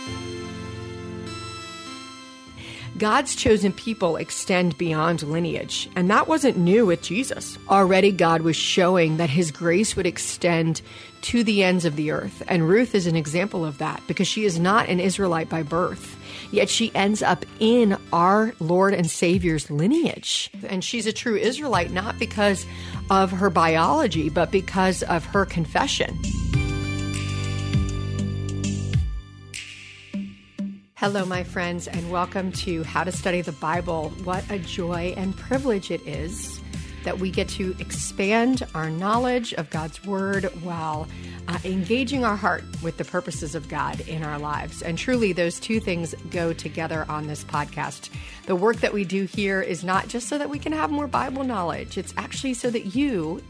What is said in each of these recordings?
God's chosen people extend beyond lineage, and that wasn't new with Jesus. Already God was showing that his grace would extend to the ends of the earth, and Ruth is an example of that because she is not an Israelite by birth, yet she ends up in our Lord and Savior's lineage. And she's a true Israelite not because of her biology, but because of her confession. Hello, my friends, and welcome to How to Study the Bible. What a joy and privilege it is that we get to expand our knowledge of God's Word while engaging our heart with the purposes of God in our lives. And truly, those two things go together on this podcast. The work that we do here is not just so that we can have more Bible knowledge. It's actually so that you,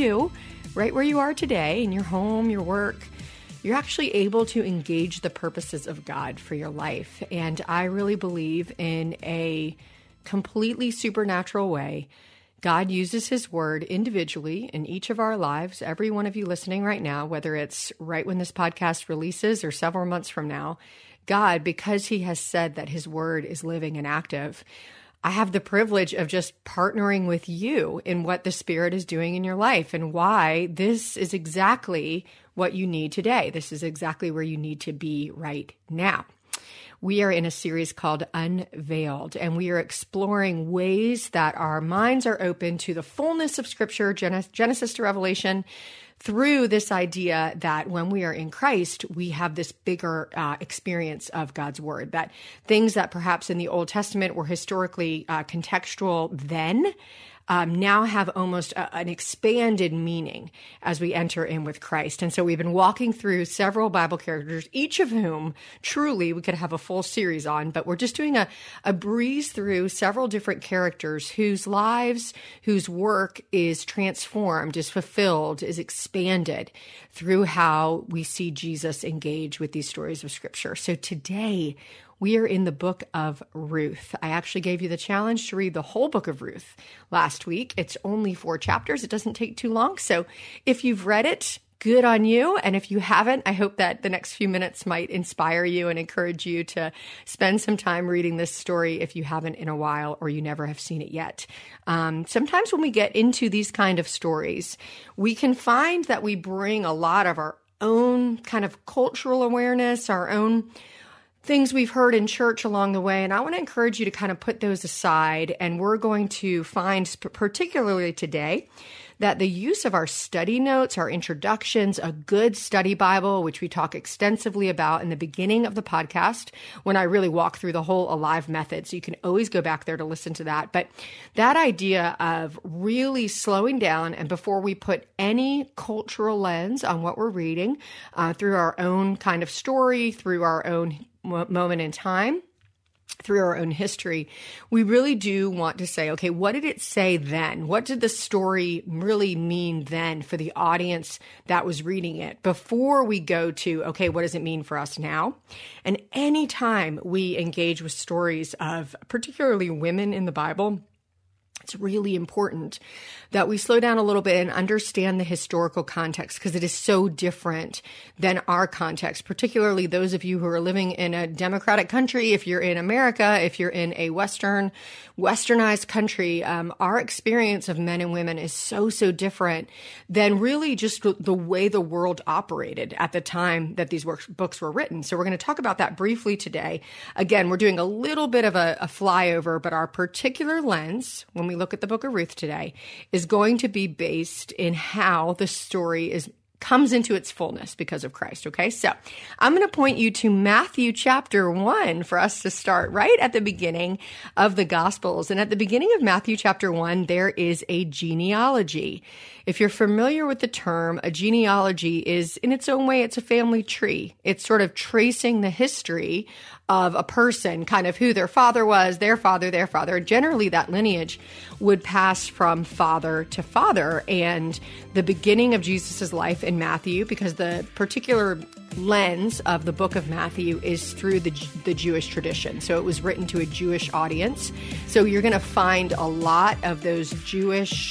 right where you are today, in your home, your work, you're actually able to engage the purposes of God for your life. And I really believe in a completely supernatural way. God uses his word individually in each of our lives. Every one of you listening right now, whether it's right when this podcast releases or several months from now, God, because he has said that his word is living and active, I have the privilege of just partnering with you in what the Spirit is doing in your life and why this is exactly what you need today. This is exactly where you need to be right now. We are in a series called Unveiled, and we are exploring ways that our minds are open to the fullness of Scripture, Genesis to Revelation, through this idea that when we are in Christ, we have this bigger experience of God's Word, that things that perhaps in the Old Testament were historically contextual then, now have almost an expanded meaning as we enter in with Christ. And so we've been walking through several Bible characters, each of whom truly we could have a full series on, but we're just doing a breeze through several different characters whose lives, whose work is transformed, is fulfilled, is expanded through how we see Jesus engage with these stories of Scripture. So today, we are in the book of Ruth. I actually gave you the challenge to read the whole book of Ruth last week. It's only 4 chapters. It doesn't take too long. So if you've read it, good on you. And if you haven't, I hope that the next few minutes might inspire you and encourage you to spend some time reading this story if you haven't in a while or you never have seen it yet. Sometimes when we get into these kind of stories, we can find that we bring a lot of our own kind of cultural awareness, our own things we've heard in church along the way. And I want to encourage you to kind of put those aside. And we're going to find, particularly today, that the use of our study notes, our introductions, a good study Bible, which we talk extensively about in the beginning of the podcast, when I really walk through the whole Alive method. So you can always go back there to listen to that. But that idea of really slowing down, and before we put any cultural lens on what we're reading, through our own kind of story, through our own moment in time, through our own history, we really do want to say, okay, what did it say then? What did the story really mean then for the audience that was reading it before we go to, okay, what does it mean for us now? And anytime we engage with stories of particularly women in the Bible, it's really important that we slow down a little bit and understand the historical context because it is so different than our context, particularly those of you who are living in a democratic country. If you're in America, if you're in a westernized country, our experience of men and women is so different than really just the way the world operated at the time that these books were written. So we're going to talk about that briefly today. Again, we're doing a little bit of a flyover, but our particular lens, when we look at the book of Ruth today, is going to be based in how the story comes into its fullness because of Christ. Okay, so I'm going to point you to Matthew chapter 1 for us to start right at the beginning of the Gospels. And at the beginning of Matthew chapter 1, there is a genealogy. If you're familiar with the term, a genealogy is, in its own way, it's a family tree. It's sort of tracing the history of a person, kind of who their father was, their father, their father. Generally, that lineage would pass from father to father. And the beginning of Jesus's life in Matthew, because the particular lens of the book of Matthew is through the Jewish tradition. So it was written to a Jewish audience. So you're going to find a lot of those Jewish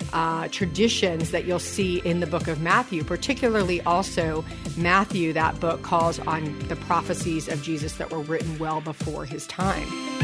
traditions that you'll see in the book of Matthew, particularly also Matthew, that book calls on the prophecies of Jesus that were written well before his time.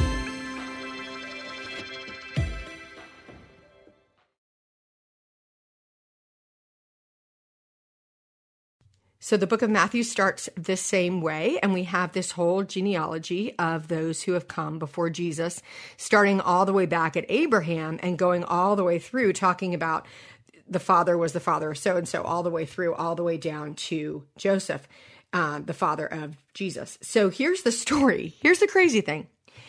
So the book of Matthew starts this same way, and we have this whole genealogy of those who have come before Jesus, starting all the way back at Abraham and going all the way through, talking about the father was the father of so-and-so, all the way through, all the way down to Joseph, the father of Jesus. So here's the story. Here's the crazy thing.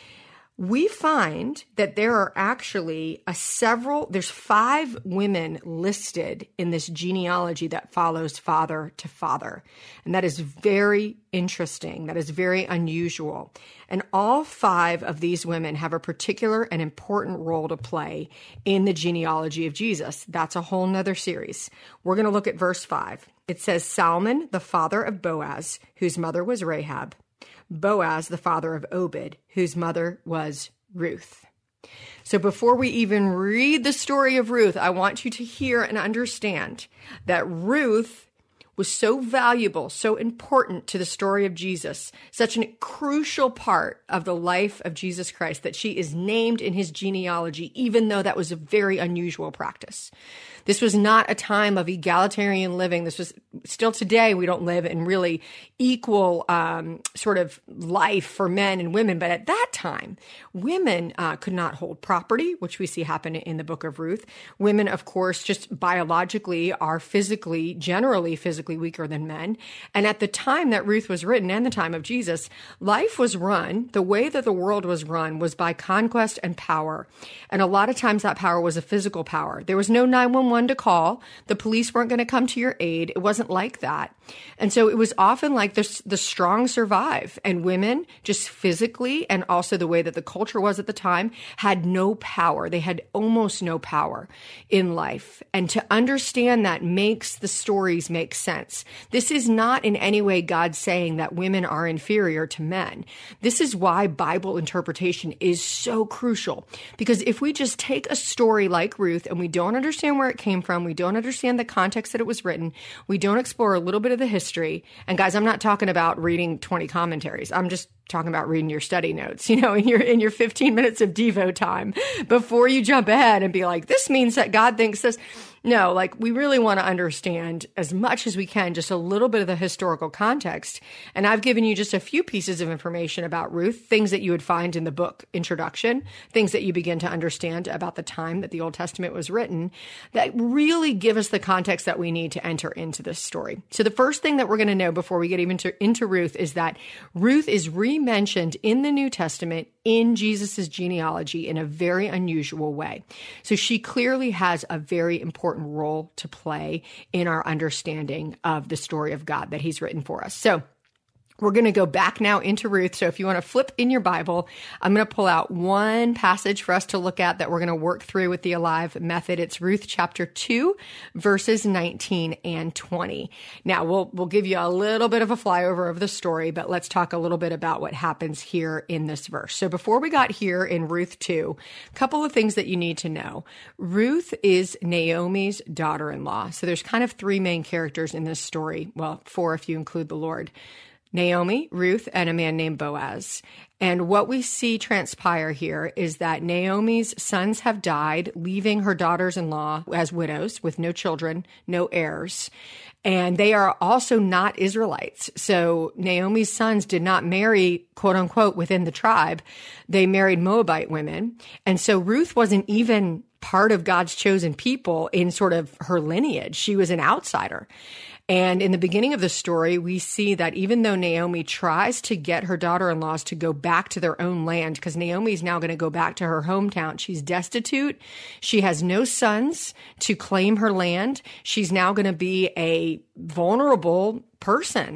We find that there are actually there's 5 women listed in this genealogy that follows father to father. And that is very interesting. That is very unusual. And all 5 of these women have a particular and important role to play in the genealogy of Jesus. That's a whole nother series. We're going to look at verse 5. It says, Salmon, the father of Boaz, whose mother was Rahab. Boaz, the father of Obed, whose mother was Ruth. So before we even read the story of Ruth, I want you to hear and understand that Ruth was so valuable, so important to the story of Jesus, such a crucial part of the life of Jesus Christ, that she is named in his genealogy, even though that was a very unusual practice. This was not a time of egalitarian living. This was still today, we don't live in really equal sort of life for men and women. But at that time, women could not hold property, which we see happen in the book of Ruth. Women, of course, just biologically are generally physically weaker than men. And at the time that Ruth was written and the time of Jesus, life was run, the way that the world was run was by conquest and power. And a lot of times that power was a physical power. There was no 911 to call. The police weren't going to come to your aid. It wasn't like that. And so it was often like the strong survive, and women just physically, and also the way that the culture was at the time, had no power. They had almost no power in life. And to understand that makes the stories make sense. This is not in any way God saying that women are inferior to men. This is why Bible interpretation is so crucial. Because if we just take a story like Ruth and we don't understand where it came from, we don't understand the context that it was written, we don't explore a little bit of the history. And guys, I'm not talking about reading 20 commentaries. I'm just talking about reading your study notes, in your 15 minutes of Devo time before you jump ahead and be like, this means that God thinks this. No, we really want to understand as much as we can, just a little bit of the historical context. And I've given you just a few pieces of information about Ruth, things that you would find in the book introduction, things that you begin to understand about the time that the Old Testament was written, that really give us the context that we need to enter into this story. So the first thing that we're going to know before we get even into Ruth is that Ruth is mentioned in the New Testament in Jesus's genealogy in a very unusual way. So she clearly has a very important role to play in our understanding of the story of God that he's written for us. So we're going to go back now into Ruth. So if you want to flip in your Bible, I'm going to pull out one passage for us to look at that we're going to work through with the Alive method. It's Ruth chapter 2, verses 19 and 20. Now, we'll give you a little bit of a flyover of the story, but let's talk a little bit about what happens here in this verse. So before we got here in Ruth 2, a couple of things that you need to know. Ruth is Naomi's daughter-in-law. So there's kind of 3 main characters in this story. Well, 4 if you include the Lord. Naomi, Ruth, and a man named Boaz. And what we see transpire here is that Naomi's sons have died, leaving her daughters-in-law as widows with no children, no heirs. And they are also not Israelites. So Naomi's sons did not marry, quote unquote, within the tribe. They married Moabite women. And so Ruth wasn't even part of God's chosen people in sort of her lineage. She was an outsider. And in the beginning of the story, we see that even though Naomi tries to get her daughter-in-laws to go back to their own land, because Naomi is now going to go back to her hometown, she's destitute. She has no sons to claim her land. She's now going to be a vulnerable person.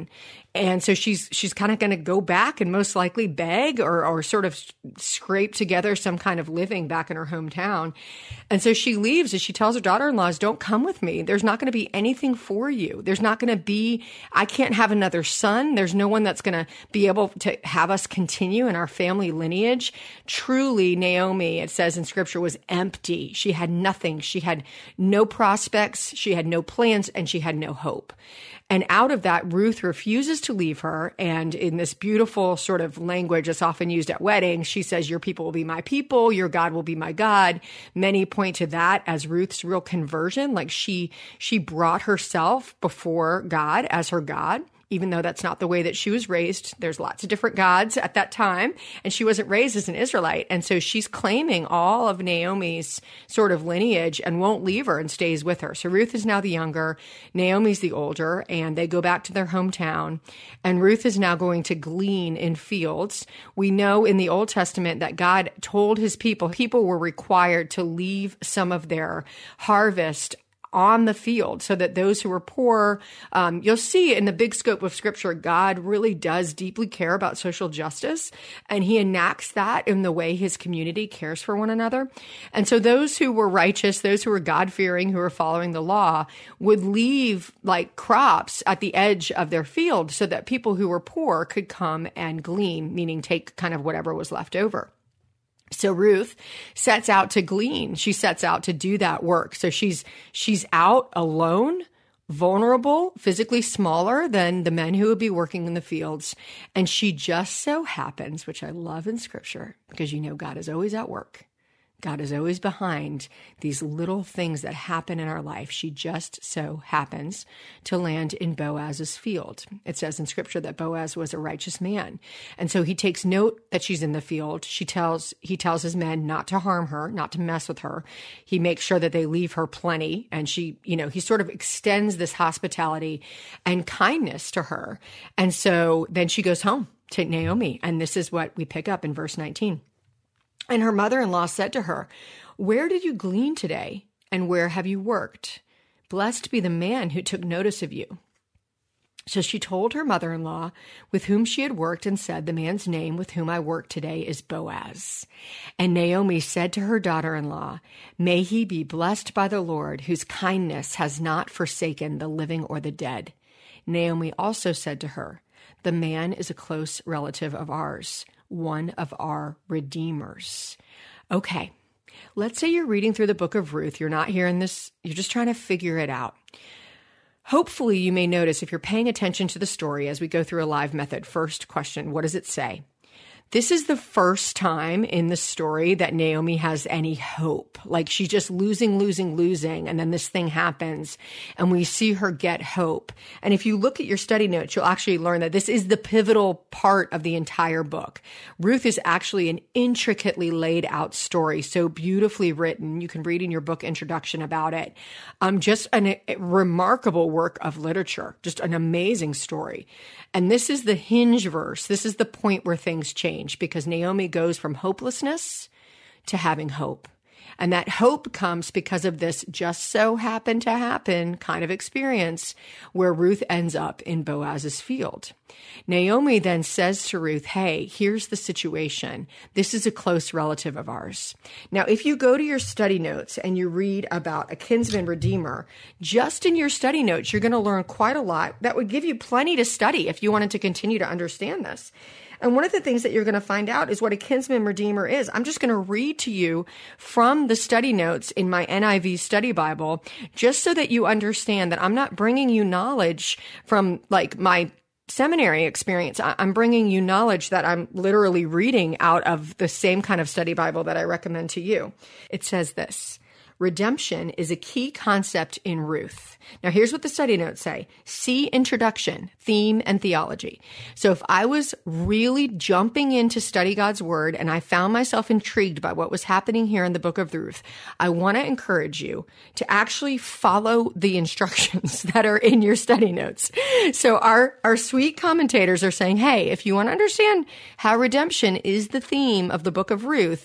And so she's kind of going to go back and most likely beg or sort of scrape together some kind of living back in her hometown. And so she leaves and she tells her daughter-in-laws, don't come with me. There's not going to be anything for you. There's not going to be, I can't have another son. There's no one that's going to be able to have us continue in our family lineage. Truly, Naomi, it says in scripture, was empty. She had nothing. She had no prospects. She had no plans and she had no hope. And out of that, Ruth refuses to leave her. And in this beautiful sort of language that's often used at weddings, she says, your people will be my people, your God will be my God. Many point to that as Ruth's real conversion. Like she brought herself before God as her God. Even though that's not the way that she was raised. There's lots of different gods at that time, and she wasn't raised as an Israelite. And so she's claiming all of Naomi's sort of lineage and won't leave her and stays with her. So Ruth is now the younger, Naomi's the older, and they go back to their hometown. And Ruth is now going to glean in fields. We know in the Old Testament that God told his people were required to leave some of their harvest on the field so that those who were poor, you'll see in the big scope of scripture, God really does deeply care about social justice, and he enacts that in the way his community cares for one another. And so those who were righteous, those who were God-fearing, who were following the law, would leave like crops at the edge of their field so that people who were poor could come and glean, meaning take kind of whatever was left over. So Ruth sets out to glean. She sets out to do that work. So she's out alone, vulnerable, physically smaller than the men who would be working in the fields. And she just so happens, which I love in scripture, because you know God is always at work. God is always behind these little things that happen in our life. She just so happens to land in Boaz's field. It says in scripture that Boaz was a righteous man. And so he takes note that she's in the field. He tells his men not to harm her, not to mess with her. He makes sure that they leave her plenty. And he sort of extends this hospitality and kindness to her. And so then she goes home to Naomi. And this is what we pick up in verse 19. And her mother-in-law said to her, where did you glean today, and where have you worked? Blessed be the man who took notice of you. So she told her mother-in-law with whom she had worked and said, the man's name with whom I work today is Boaz. And Naomi said to her daughter-in-law, may he be blessed by the Lord, whose kindness has not forsaken the living or the dead. Naomi also said to her, the man is a close relative of ours, one of our redeemers. Okay, let's say you're reading through the book of Ruth. You're not hearing this. You're just trying to figure it out. Hopefully you may notice if you're paying attention to the story as we go through a live method. First question, what does it say? This is the first time in the story that Naomi has any hope. Like she's just losing, and then this thing happens and we see her get hope. And if you look at your study notes, you'll actually learn that this is the pivotal part of the entire book. Ruth is actually an intricately laid out story, so beautifully written. You can read in your book introduction about it. Just a remarkable work of literature, just an amazing story. And this is the hinge verse. This is the point where things change, because Naomi goes from hopelessness to having hope. And that hope comes because of this just so happened to happen kind of experience where Ruth ends up in Boaz's field. Naomi then says to Ruth, hey, here's the situation. This is a close relative of ours. Now, if you go to your study notes and you read about a kinsman redeemer, just in your study notes, you're going to learn quite a lot that would give you plenty to study if you wanted to continue to understand this. And one of the things that you're going to find out is what a kinsman redeemer is. I'm just going to read to you from the study notes in my NIV study Bible, just so that you understand that I'm not bringing you knowledge from like my seminary experience. I'm bringing you knowledge that I'm literally reading out of the same kind of study Bible that I recommend to you. It says this: redemption is a key concept in Ruth. Now, here's what the study notes say. See introduction, theme, and theology. So if I was really jumping in to study God's word and I found myself intrigued by what was happening here in the book of Ruth, I want to encourage you to actually follow the instructions that are in your study notes. So our sweet commentators are saying, hey, if you want to understand how redemption is the theme of the book of Ruth,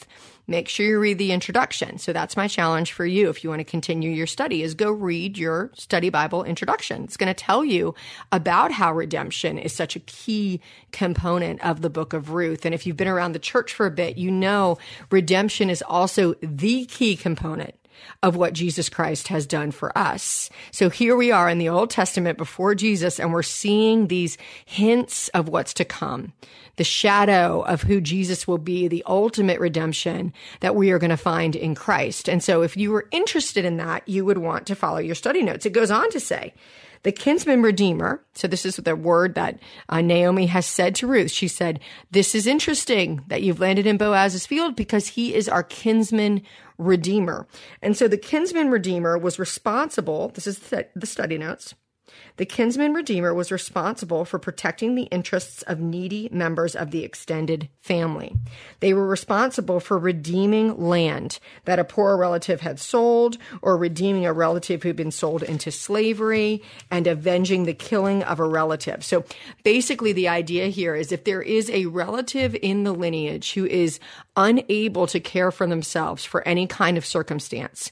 make sure you read the introduction. So that's my challenge for you. If you want to continue your study, is go read your study Bible introduction. It's going to tell you about how redemption is such a key component of the book of Ruth. And if you've been around the church for a bit, you know redemption is also the key component of what Jesus Christ has done for us. So here we are in the Old Testament before Jesus, and we're seeing these hints of what's to come, the shadow of who Jesus will be, the ultimate redemption that we are going to find in Christ. And so if you were interested in that, you would want to follow your study notes. It goes on to say, the kinsman redeemer. So this is the word that Naomi has said to Ruth. She said, this is interesting that you've landed in Boaz's field because he is our kinsman redeemer. And so the kinsman redeemer was responsible. This is the study notes. The kinsman redeemer was responsible for protecting the interests of needy members of the extended family. They were responsible for redeeming land that a poor relative had sold, or redeeming a relative who'd been sold into slavery, and avenging the killing of a relative. So basically the idea here is if there is a relative in the lineage who is unable to care for themselves for any kind of circumstance,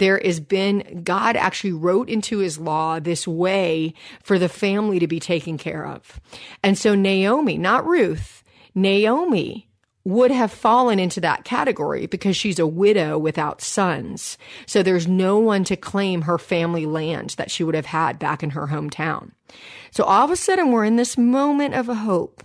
God actually wrote into his law this way for the family to be taken care of. And so Naomi, not Ruth, Naomi would have fallen into that category because she's a widow without sons. So there's no one to claim her family land that she would have had back in her hometown. So all of a sudden we're in this moment of hope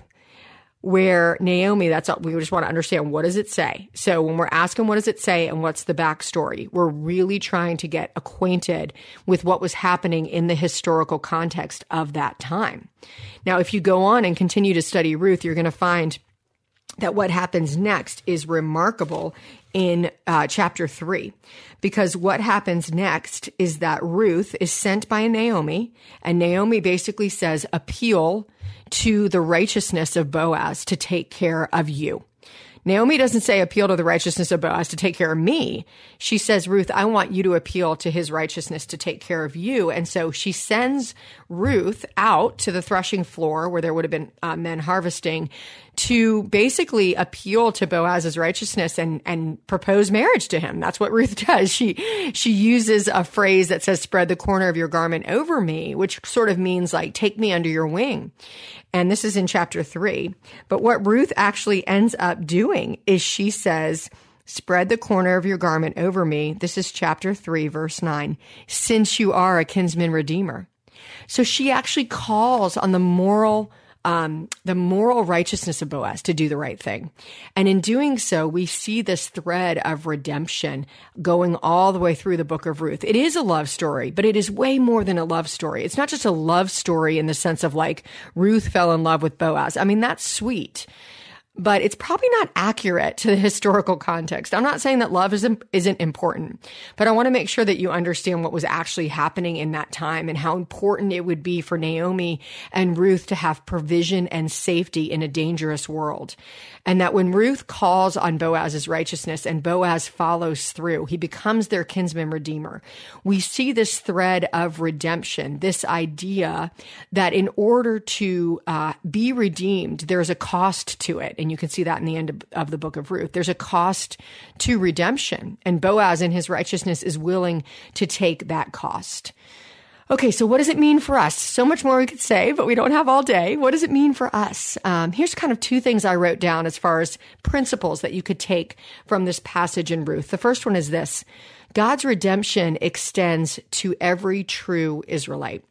where Naomi, we just want to understand, what does it say? So when we're asking what does it say and what's the backstory, we're really trying to get acquainted with what was happening in the historical context of that time. Now, if you go on and continue to study Ruth, you're going to find that what happens next is remarkable in chapter 3, because what happens next is that Ruth is sent by Naomi, and Naomi basically says, appeal to the righteousness of Boaz to take care of you. Naomi doesn't say appeal to the righteousness of Boaz to take care of me. She says, Ruth, I want you to appeal to his righteousness to take care of you. And so she sends Ruth out to the threshing floor where there would have been men harvesting to basically appeal to Boaz's righteousness and propose marriage to him. That's what Ruth does. She uses a phrase that says, spread the corner of your garment over me, which sort of means like, take me under your wing. And this is in chapter 3. But what Ruth actually ends up doing is she says, spread the corner of your garment over me. This is chapter 3, verse 9, since you are a kinsman redeemer. So she actually calls on the moral righteousness of Boaz to do the right thing. And in doing so, we see this thread of redemption going all the way through the book of Ruth. It is a love story, but it is way more than a love story. It's not just a love story in the sense of like Ruth fell in love with Boaz. I mean, that's sweet, but it's probably not accurate to the historical context. I'm not saying that love isn't important, but I want to make sure that you understand what was actually happening in that time and how important it would be for Naomi and Ruth to have provision and safety in a dangerous world. And that when Ruth calls on Boaz's righteousness and Boaz follows through, he becomes their kinsman redeemer. We see this thread of redemption, this idea that in order to be redeemed, there's a cost to it. And you can see that in the end of the book of Ruth. There's a cost to redemption, and Boaz in his righteousness is willing to take that cost. Okay, so what does it mean for us? So much more we could say, but we don't have all day. What does it mean for us? Here's kind of two things I wrote down as far as principles that you could take from this passage in Ruth. The first one is this: God's redemption extends to every true Israelite.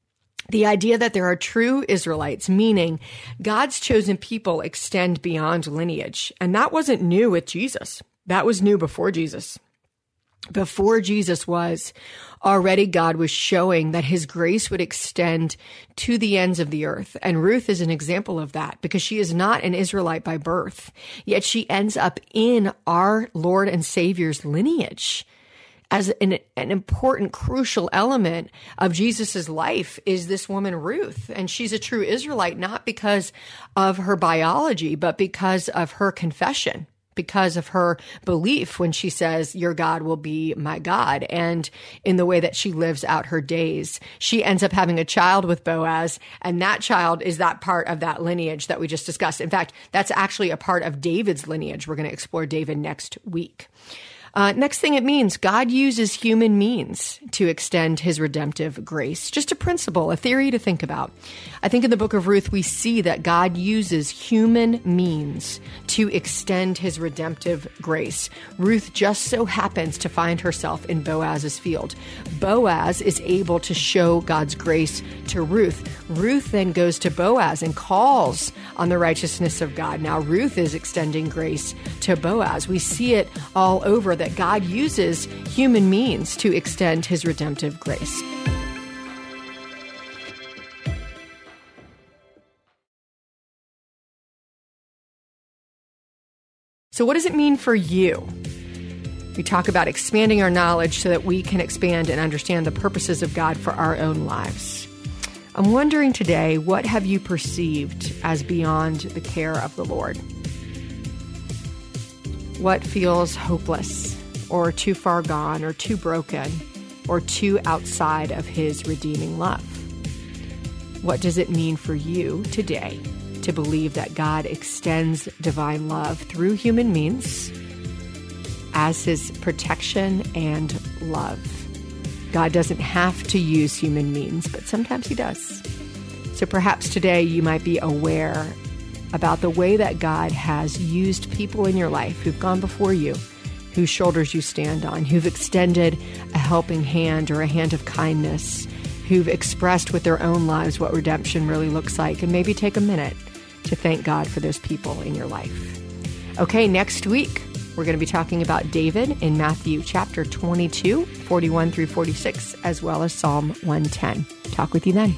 The idea that there are true Israelites, meaning God's chosen people, extend beyond lineage. And that wasn't new with Jesus. That was new before Jesus. Before Jesus was, already God was showing that his grace would extend to the ends of the earth. And Ruth is an example of that because she is not an Israelite by birth, yet she ends up in our Lord and Savior's lineage. As an important, crucial element of Jesus's life is this woman, Ruth. And she's a true Israelite, not because of her biology, but because of her confession, because of her belief when she says, your God will be my God. And in the way that she lives out her days, she ends up having a child with Boaz. And that child is that part of that lineage that we just discussed. In fact, that's actually a part of David's lineage. We're going to explore David next week. Next thing it means, God uses human means to extend his redemptive grace. Just a principle, a theory to think about. I think in the book of Ruth, we see that God uses human means to extend his redemptive grace. Ruth just so happens to find herself in Boaz's field. Boaz is able to show God's grace to Ruth. Ruth then goes to Boaz and calls on the righteousness of God. Now Ruth is extending grace to Boaz. We see it all over that God uses human means to extend his redemptive grace. So what does it mean for you? We talk about expanding our knowledge so that we can expand and understand the purposes of God for our own lives. I'm wondering today, what have you perceived as beyond the care of the Lord? What feels hopeless or too far gone or too broken or too outside of his redeeming love? What does it mean for you today to believe that God extends divine love through human means as his protection and love? God doesn't have to use human means, but sometimes he does. So perhaps today you might be aware about the way that God has used people in your life who've gone before you, whose shoulders you stand on, who've extended a helping hand or a hand of kindness, who've expressed with their own lives what redemption really looks like, and maybe take a minute to thank God for those people in your life. Okay, next week, we're going to be talking about David in Matthew chapter 22, 41 through 46, as well as Psalm 110. Talk with you then.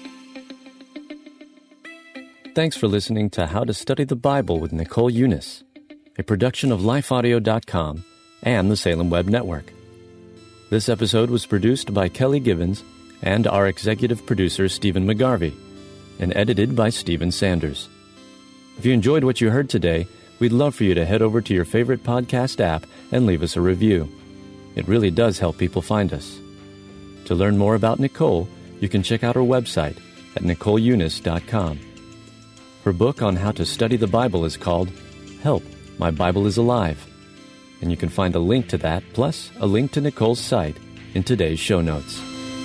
Thanks for listening to How to Study the Bible with Nicole Eunice, a production of lifeaudio.com and the Salem Web Network. This episode was produced by Kelly Givens and our executive producer, Stephen McGarvey, and edited by Stephen Sanders. If you enjoyed what you heard today, we'd love for you to head over to your favorite podcast app and leave us a review. It really does help people find us. To learn more about Nicole, you can check out her website at NicoleEunice.com. Her book on how to study the Bible is called Help, My Bible is Alive, and you can find a link to that, plus a link to Nicole's site, in today's show notes.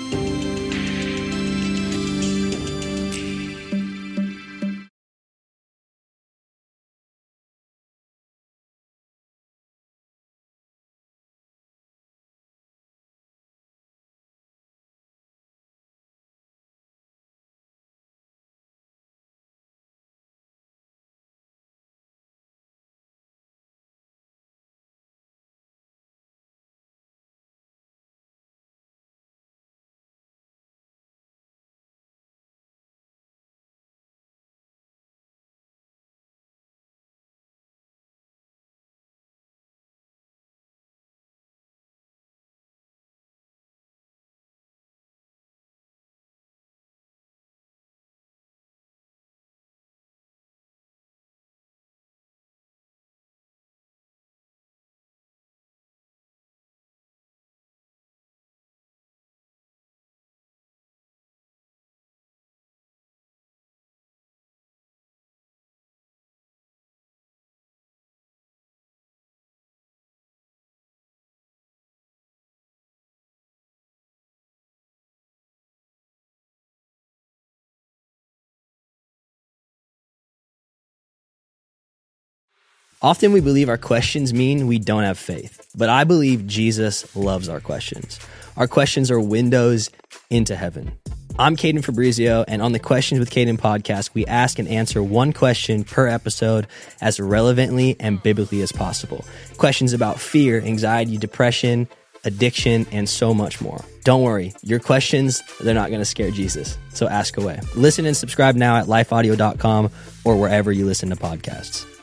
Often we believe our questions mean we don't have faith, but I believe Jesus loves our questions. Our questions are windows into heaven. I'm Caden Fabrizio, and on the Questions with Caden podcast, we ask and answer one question per episode as relevantly and biblically as possible. Questions about fear, anxiety, depression, addiction, and so much more. Don't worry, your questions, they're not going to scare Jesus, so ask away. Listen and subscribe now at lifeaudio.com or wherever you listen to podcasts.